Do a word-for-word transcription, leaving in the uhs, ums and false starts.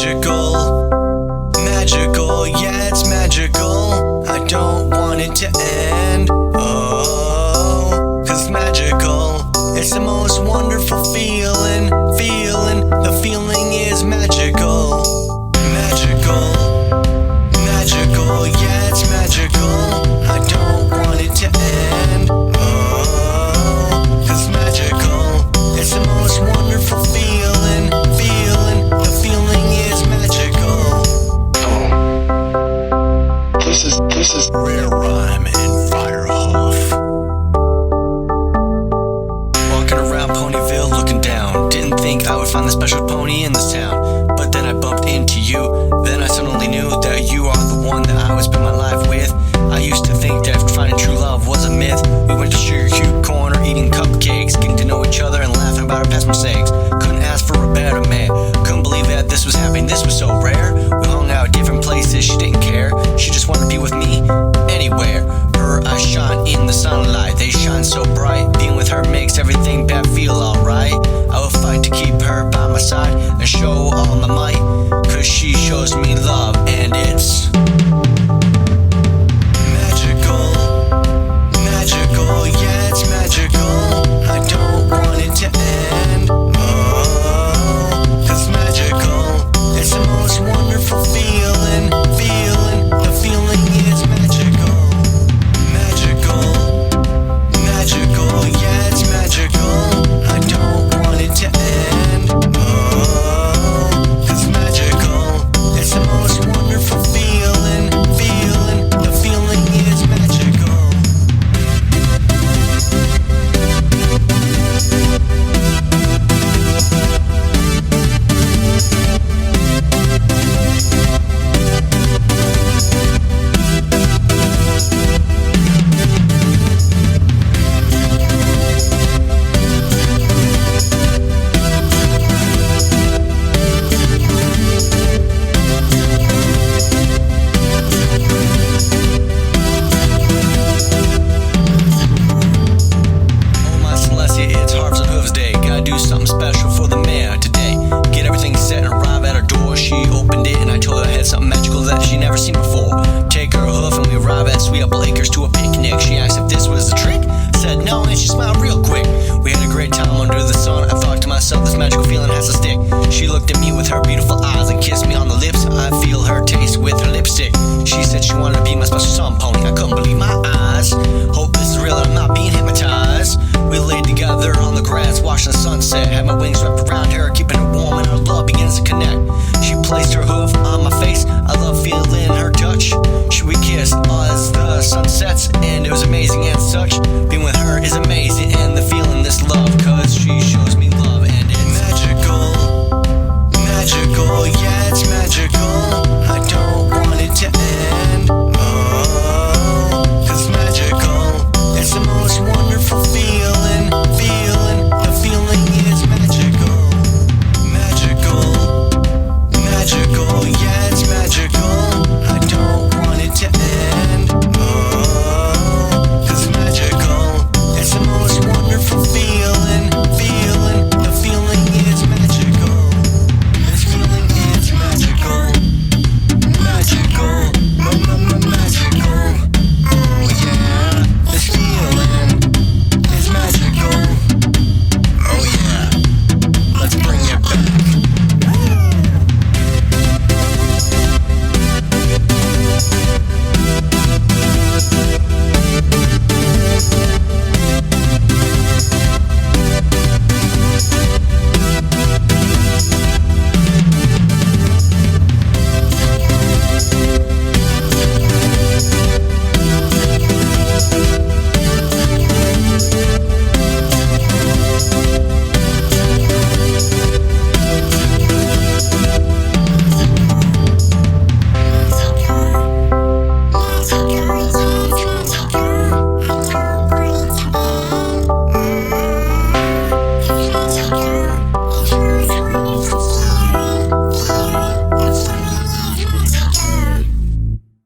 magical, magical, yeah, it's magical. I don't want it to end, oh, cause magical, it's the most wonderful feeling, feeling, the feeling is magical, magical, magical, yeah, it's magical. I don't want it to end, oh, cause magical, it's the most wonderful feeling, feeling, the feeling is magical. This is, this is Rare Rhyme and Firehoff. Walking around Ponyville looking down, didn't think I would find the special pony in this town, but then I bumped into you. Then I suddenly knew that you are the one that I would spend my life with. I used to think that finding true love was a myth. We went to Sugar Cube Corner eating cupcakes, getting to know each other and laughing about our past mistakes. Couldn't ask for a better man, couldn't believe that this was happening, this was so rare. We hung out at different places, she didn't care, she just wanted to be with me anywhere. Her eyes shine in the sunlight, they shine so bright. Being with her makes everything bad feel alright. I will fight to keep her by my side and show all my might, cause she shows me love and it's magical, magical, yeah, it's magical. I don't want it to end, oh, cause magical, it's the most wonderful feeling, feeling, the feeling is magical, magical, magical, yeah, it's magical. I don't want it to end, oh, cause magical, it's the most wonderful feeling, feeling, the feeling is magical. It's Harps and Hooves Day. Gotta do something special for the mayor today. Get everything set and arrive at her door. She opened it and I told her I had something magical that she never seen before. Take her hoof and we arrive at Sweet Apple Acres to a picnic. She asked if this was a trick. Said no and she smiled real quick. We had a great time under the sun. I thought to myself, this magical feeling has to stick. She looked at me with her beautiful